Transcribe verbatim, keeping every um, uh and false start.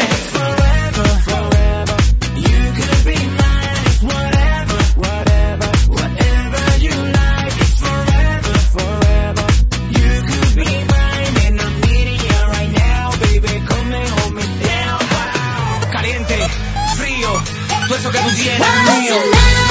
Forever, forever, you could be mine. It's whatever, whatever, whatever you like. It's forever, forever, you could be mine. And I'm needing you right now, baby. Come and hold me down. Wow. Caliente, frío, todo eso que tú tienes es mío.